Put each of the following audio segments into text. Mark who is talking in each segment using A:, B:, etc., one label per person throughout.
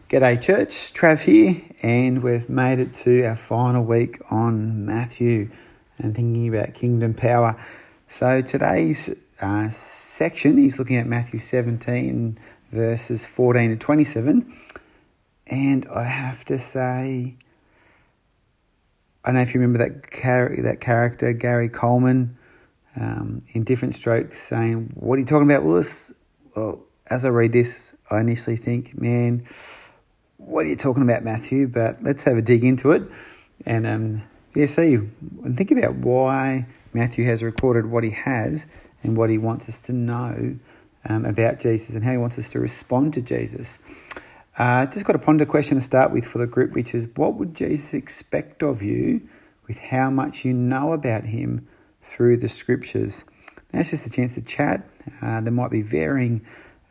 A: G'day church, Trav here, and we've made it to our final week on Matthew and thinking about kingdom power. So today's section is looking at Matthew 17 verses 14 to 27, and I have to say, I don't know if you remember that character, Gary Coleman, in Different Strokes, saying, "What are you talking about, Willis?" Well, as I read this, I initially think, man, what are you talking about, Matthew? But let's have a dig into it and see and think about why Matthew has recorded what he has and what he wants us to know about Jesus and how he wants us to respond to Jesus. Just got a ponder question to start with for the group, which is, what would Jesus expect of you with how much you know about him through the scriptures? Now, it's just a chance to chat. There might be varying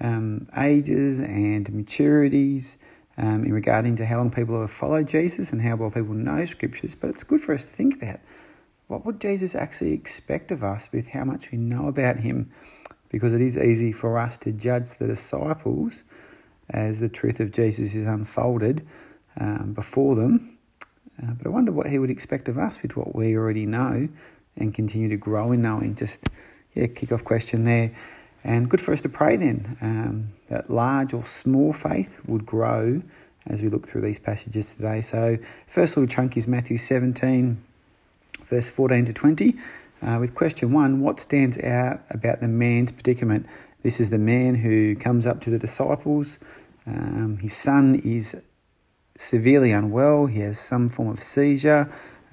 A: ages and maturities in regarding to how long people have followed Jesus and how well people know scriptures, but it's good for us to think about, what would Jesus actually expect of us with how much we know about him? Because it is easy for us to judge the disciples as the truth of Jesus is unfolded before them. But I wonder what he would expect of us with what we already know and continue to grow in knowing. Just, kick-off question there. And good for us to pray then that large or small faith would grow as we look through these passages today. So first little chunk is Matthew 17, verse 14 to 20. With question 1, what stands out about the man's predicament? This is the man who comes up to the disciples. His son is severely unwell. He has some form of seizure.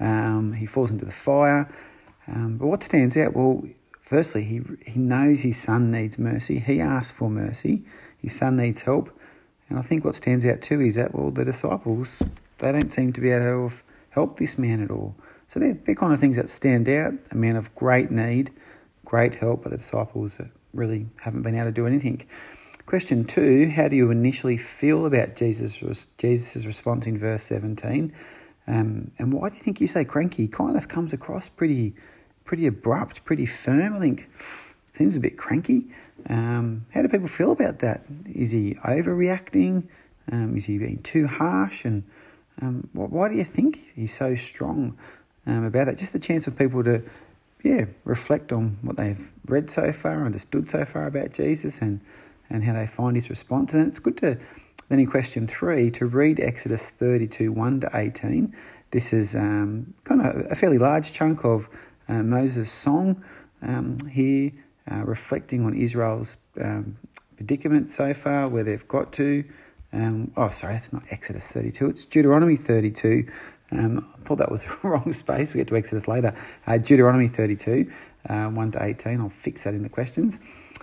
A: He falls into the fire. But what stands out? Well, firstly, he knows his son needs mercy. He asks for mercy. His son needs help. And I think what stands out too is that, the disciples, they don't seem to be able to help this man at all. So they're kind of things that stand out. A man of great need, great help, but the disciples really haven't been able to do anything. Question 2, how do you initially feel about Jesus' response in verse 17? And why do you think you say cranky? He kind of comes across pretty abrupt, pretty firm. I think seems a bit cranky. How do people feel about that? Is he overreacting? Is he being too harsh? And why do you think he's so strong about that? Just the chance of people to, reflect on what they've read so far, understood so far about Jesus, and how they find his response. And it's good to, then in question 3, to read Exodus 32, 1 to 18. This is kind of a fairly large chunk of Moses' song here, reflecting on Israel's predicament so far, where they've got to. That's not Exodus 32, it's Deuteronomy 32. I thought that was the wrong space. We get to Exodus later. Deuteronomy 32, 1 to 18. I'll fix that in the questions.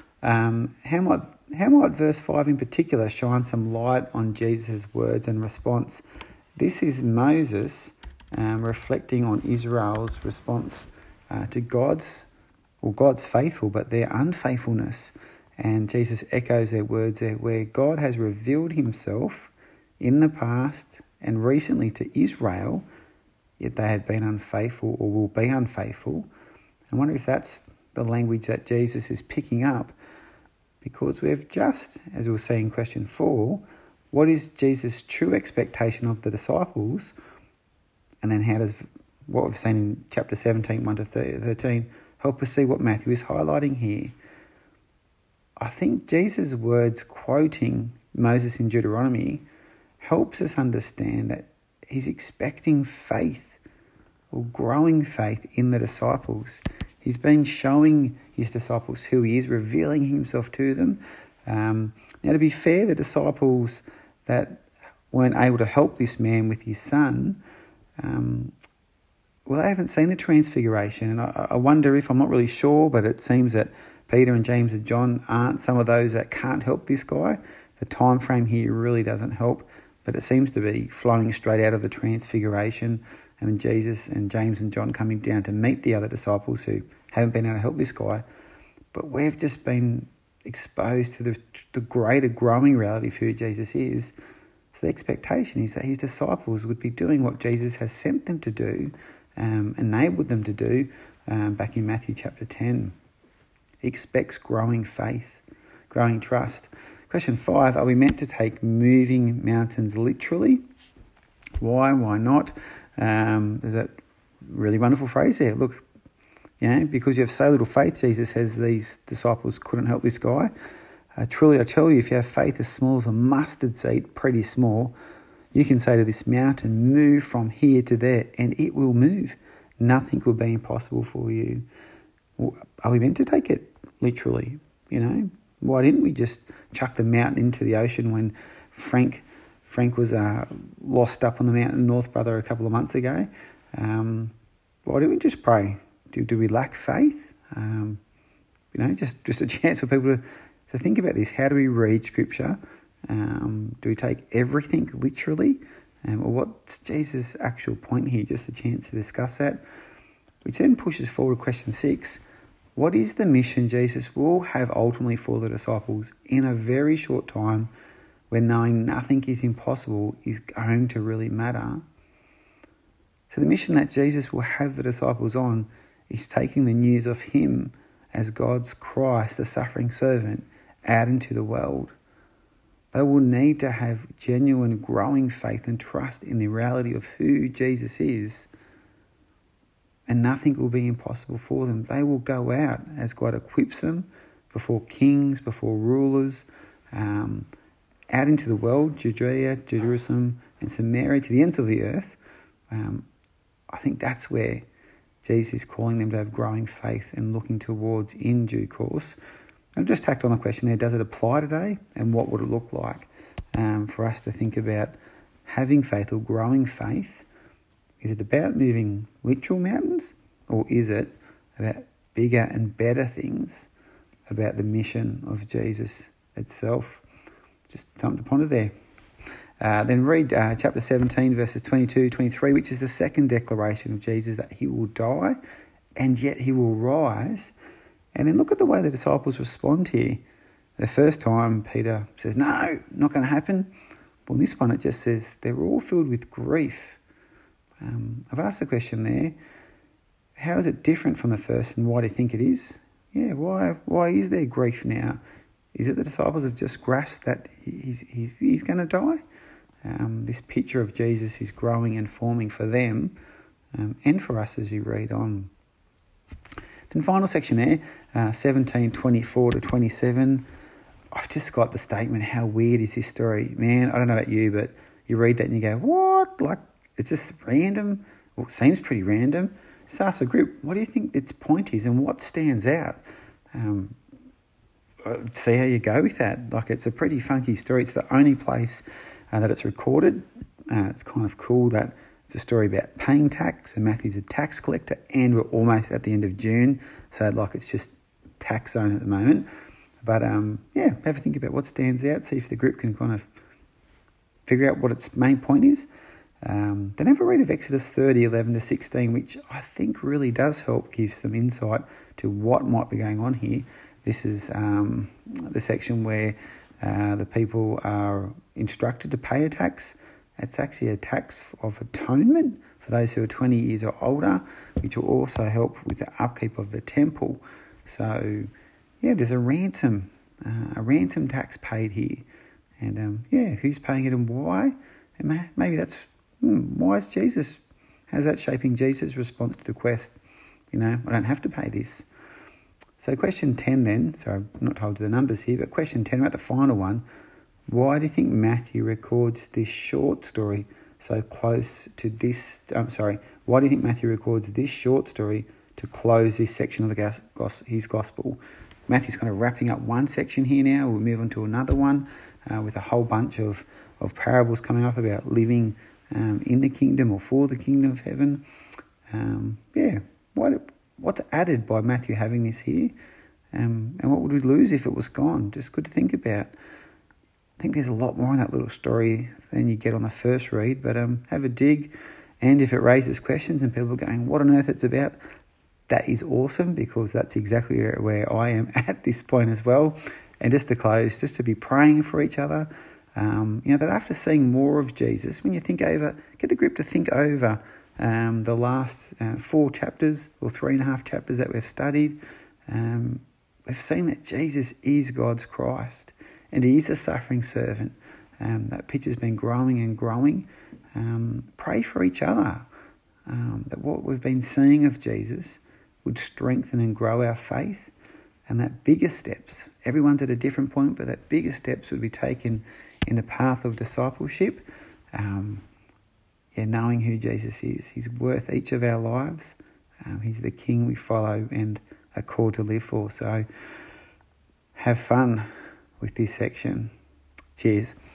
A: How might verse 5 in particular shine some light on Jesus' words and response? This is Moses reflecting on Israel's response to God's faithful, but their unfaithfulness. And Jesus echoes their words there, where God has revealed himself in the past and recently to Israel, yet they have been unfaithful or will be unfaithful. I wonder if that's the language that Jesus is picking up, because we've just, as we'll see in question 4, what is Jesus' true expectation of the disciples? And then how does what we've seen in chapter 17, 1 to 13, help us see what Matthew is highlighting here? I think Jesus' words quoting Moses in Deuteronomy helps us understand that he's expecting faith or growing faith in the disciples. He's been showing his disciples who he is, revealing himself to them. Now, to be fair, the disciples that weren't able to help this man with his son, they haven't seen the transfiguration. And I wonder if, I'm not really sure, but it seems that Peter and James and John aren't some of those that can't help this guy. The time frame here really doesn't help, but it seems to be flowing straight out of the transfiguration and Jesus and James and John coming down to meet the other disciples who haven't been able to help this guy. But we've just been exposed to the greater growing reality of who Jesus is. So the expectation is that his disciples would be doing what Jesus has sent them to do, enabled them to do back in Matthew chapter 10. He expects growing faith, growing trust. Question 5, are we meant to take moving mountains literally? Why not? There's that really wonderful phrase there. Look, because you have so little faith, Jesus says these disciples couldn't help this guy. Truly, I tell you, if you have faith as small as a mustard seed, pretty small, you can say to this mountain, move from here to there, and it will move. Nothing will be impossible for you. Are we meant to take it literally? Why didn't we just chuck the mountain into the ocean when Frank was lost up on the mountain North Brother a couple of months ago? Why didn't we just pray? Do we lack faith? Just a chance for people to think about this. How do we read Scripture? Do we take everything literally? Or what's Jesus' actual point here? Just a chance to discuss that. Which then pushes forward to question 6. What is the mission Jesus will have ultimately for the disciples in a very short time when knowing nothing is impossible is going to really matter? So the mission that Jesus will have the disciples on is taking the news of him as God's Christ, the suffering servant, out into the world. They will need to have genuine growing faith and trust in the reality of who Jesus is, and nothing will be impossible for them. They will go out as God equips them before kings, before rulers, out into the world, Judea, Jerusalem, and Samaria, to the ends of the earth. I think that's where Jesus is calling them to have growing faith and looking towards in due course. I've just tacked on the question there, does it apply today? And what would it look like for us to think about having faith or growing faith? Is it about moving literal mountains, or is it about bigger and better things about the mission of Jesus itself? Just something to ponder there. Then read chapter 17, verses 22, 23, which is the second declaration of Jesus that he will die and yet he will rise. And then look at the way the disciples respond here. The first time Peter says, no, not going to happen. Well, in this one it just says they're all filled with grief. I've asked the question there, how is it different from the first and why do you think it is? Why is there grief now? Is it the disciples have just grasped that he's going to die? This picture of Jesus is growing and forming for them and for us as we read on. Then final section there, 17:24 to 27. I've just got the statement, how weird is this story? Man, I don't know about you, but you read that and you go, what? Like, it's just random, or it seems pretty random. Just ask the group, what do you think its point is and what stands out? See how you go with that. Like, it's a pretty funky story. It's the only place that it's recorded. It's kind of cool that it's a story about paying tax, and Matthew's a tax collector, and we're almost at the end of June, so like it's just tax zone at the moment. But have a think about what stands out, see if the group can kind of figure out what its main point is. Then have a read of Exodus 30, 11 to 16, which I think really does help give some insight to what might be going on here. This is the section where the people are instructed to pay a tax. It's actually a tax of atonement for those who are 20 years or older, which will also help with the upkeep of the temple. So, there's a ransom tax paid here. And, who's paying it and why? And maybe that's, why is Jesus? How's that shaping Jesus' response to the quest? I don't have to pay this. So question 10 then, so I'm not told the numbers here, but question 10, about the final one. Why do you think Matthew records this short story so close to this... why do you think Matthew records this short story to close this section of his gospel? Matthew's kind of wrapping up one section here now. We'll move on to another one with a whole bunch of parables coming up about living in the kingdom or for the kingdom of heaven. What's added by Matthew having this here? And what would we lose if it was gone? Just good to think about. I think there's a lot more in that little story than you get on the first read, but have a dig. And if it raises questions and people are going, what on earth it's about, that is awesome, because that's exactly where I am at this point as well. And just to close, just to be praying for each other, that after seeing more of Jesus, when you think over, get the group to think over the last 4 chapters or 3.5 chapters that we've studied. We've seen that Jesus is God's Christ, and he is a suffering servant. That picture's been growing and growing. Pray for each other, that what we've been seeing of Jesus would strengthen and grow our faith, and that bigger steps, everyone's at a different point, but that bigger steps would be taken in the path of discipleship, knowing who Jesus is. He's worth each of our lives. He's the King we follow and are called to live for. So have fun with this section. Cheers.